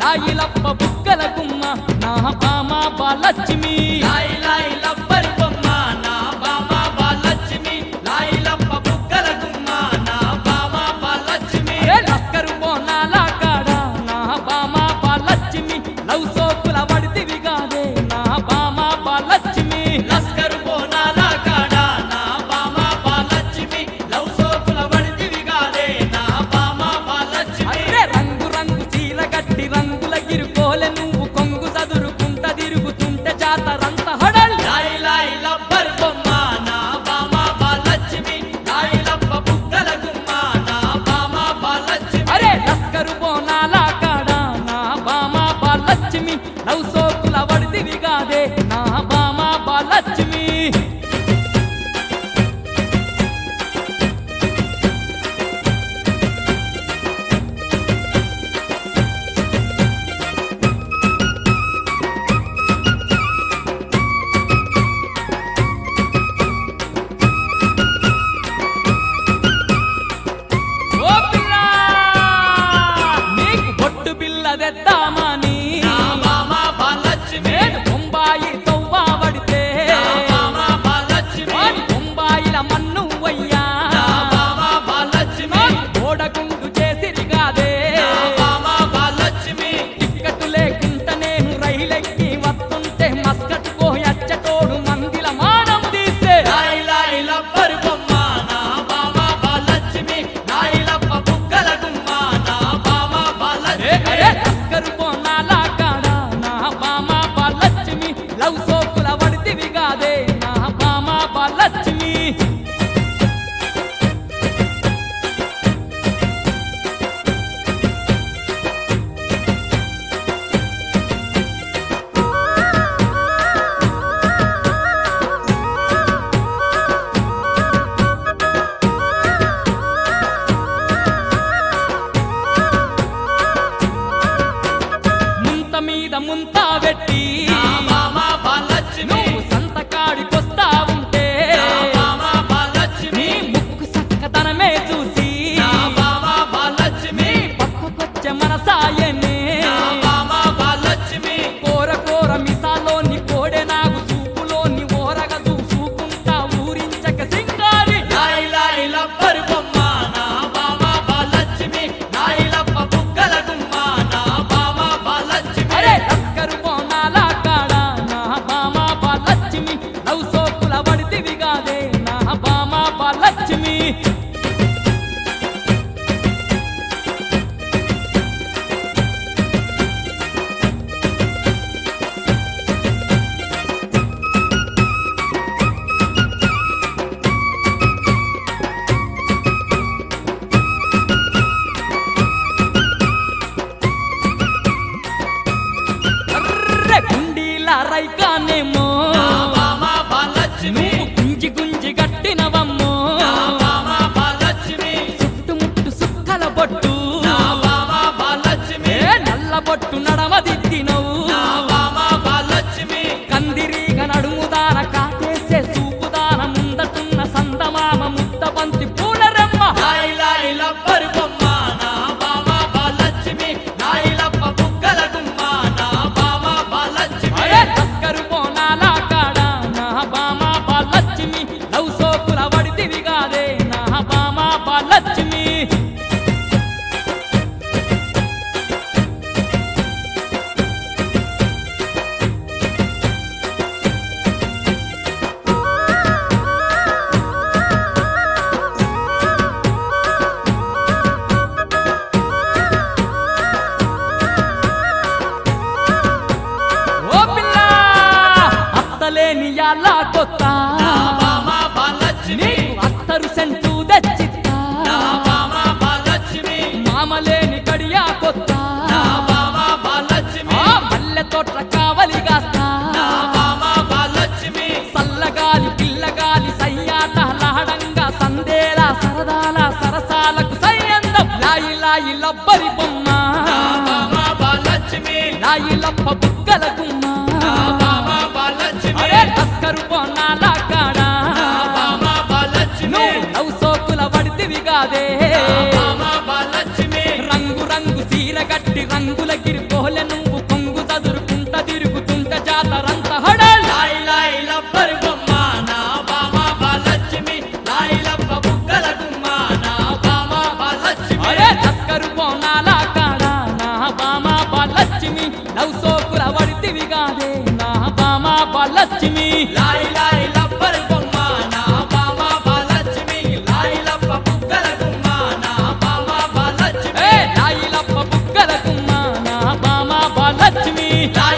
లాయిలప్ప బుగ్గల గుమ్మ నా బామ బాలచ్మి లాయి లాయి లబ్బరి బొమ్మ నా బామ బాలచ్మి లాయిలప్ప బుగ్గల గుమ్మ నా బామ బాలచ్మి లస్కరు బోనాల కాడ నా బామ బాలచ్మి లవ్ సోకుల వడితివి గాదే నా బామ బాలచ్మి లస్కరు బోనాల కాడ నా బామ బాలచ్మి లవ్ సోకుల వడితివి గాదే నా బామ బాలచ్మి అరే రంగు రంగు చీర గట్టి రంగుల గిరుకోలె నువ్వు కొంగు చదురుకుంట తిరుగుతుంటే జాతరంత హడల్ లాయి లాయి లబ్బరి బొమ్మ నా బామ బాలచ్మి లాయిలప్ప బుగ్గల గుమ్మ నా బామ బాలచ్మి అరే లస్కరు బోనాల కాడ నా బామ బాలచ్మి లవ్ సోకుల వడితివి గాదే నా బామ బాలచ్మి ఓ పిల్ల నీకు బొట్టు బిల్ల తెద్దామని నా బామ బాలచ్మి నేను బొంబాయి తవ్వా పడితే నా బామ బాలచ్మి వాడి బొంబాయిల మన్ను అయ్యా నా బామ బాలచ్మి ఓడగుండు చేసిరిగాదే నా బామ బాలచ్మి టిక్కటు లేకుంట నేను రైలెక్కి వస్తుంటే మస్కట్ పోయచ్చటోడు మందిల మానం తీస్తే లాయి లాయి లబ్బరి బొమ్మ నా బామ బాలచ్మి లాయిలప్ప బుగ్గల గుమ్మ నా బామ బాలచ్మి లస్కరు బోనాల కాడ నా బామ బాలచ్మి లవ్ సోకుల వడితివి గాదే నా బామ బాలచ్మి ముంత మీద ముంత పెట్టి నా బామ బాలచ్మి నువ్వు సంతకాడికొస్తా ఉంటే నా బామ బాలచ్మి నీ ముక్కు చక్కదనమే చూసి నా బామ బాలచ్మి పక్కకొచ్చే మనసాయనే నా బామ బాలచ్మి కోర కోర మిసాలోని కోడె నాగు చూపులోని ఓరగ చూసుకుంటా ఊరించక సింగారి లాయి లాయి లబ్బరి బొమ్మ నా బామ బాలచ్మి లాయిలప్ప బుగ్గల గుమ్మ నా బామ బాలచ్మి అరే లస్కరు బోనాల కాడ నా బామ బాలచ్మి లవ్ సోకుల వడితివి గాదే నా బామ బాలచ్మి అర్రె గుండీల రైకానేమో నా బామ బాలచ్మి నువ్వు గుంజి గుంజి గట్టినవమ్మో నా బామ బాలచ్మి చుట్టుముట్టు సుక్కల బొట్టు నా బామ బాలచ్మి ఏ నల్ల బొట్టు నడమదిద్దినవు నా బామ బాలచ్మి కందిరీగ నడుముదాన కాటేసే చూపుదాన ముందటున్న సందమామ ముద్ద బంతి పూలరమ్మ లాయి లాయి లబ్బరి బొమ్మ నా బామ బాలచ్మి లాయిలప్ప బుగ్గల గుమ్మ నా బామ బాలచ్మి అరే లస్కరు బోనాల కాడ నా బామ బాలచ్మి లవ్ సోకుల వడితివి గాదే నా బామ బాలచ్మి ఓ పిల్ల అత్తలేని యాలా కొత్త నా బామ బాలచ్మి నీకు అత్తరు సెంటు తెచ్చిత్తా నా బామ బాలచ్మి మామలేని కడియా కొత్త నా బామ బాలచ్మి ఆ మల్లె తోట్ల కావలిగాస్తా నా బామ బాలచ్మి సల్లగాలి పిల్లగాలి సయ్యాట లహడంగా సందేలా సరదాల సరసాలకు సయ్యందం లాయి లాయి లబ్బరి బొమ్మ నా బామ బాలచ్మి లాయి లప్ప బుగ్గల గుమ్మ నా బామ బాలచ్మి అరే లస్కరు బోనాల కాడ నా బామ బాలచ్మి నువ్వు లవ్ సోకుల వడితివి గాదే నా బామ బాలచ్మి రంగు రంగు చీర గట్టి పసిడి రంగుల గిరికోలె నువ్వు కొంగు చదురుకుంట తిరుగుతుంట జాతరంత హడల్ లాయి లాయి లబ్బరు బొమ్మ నా బామ బాలలక్ష్మి లాయి లబ్బ బుగ్గల గుమ్మ నా బామ బాలలక్ష్మి అరే చక్కరు బోనాల కాడ నా బామ బాలలక్ష్మి లవ్ సోకుల వడితివి గాదే నా బామ బాలలక్ష్మి లాయి లాయి లబ్బరు బొమ్మ నా బామ బాలలక్ష్మి లాయి లబ్బ బుగ్గల గుమ్మ నా బామ బాలలక్ష్మి ఏ లాయిలప్ప బుగ్గల గుమ్మ నా బామ బాలలక్ష్మి లాయి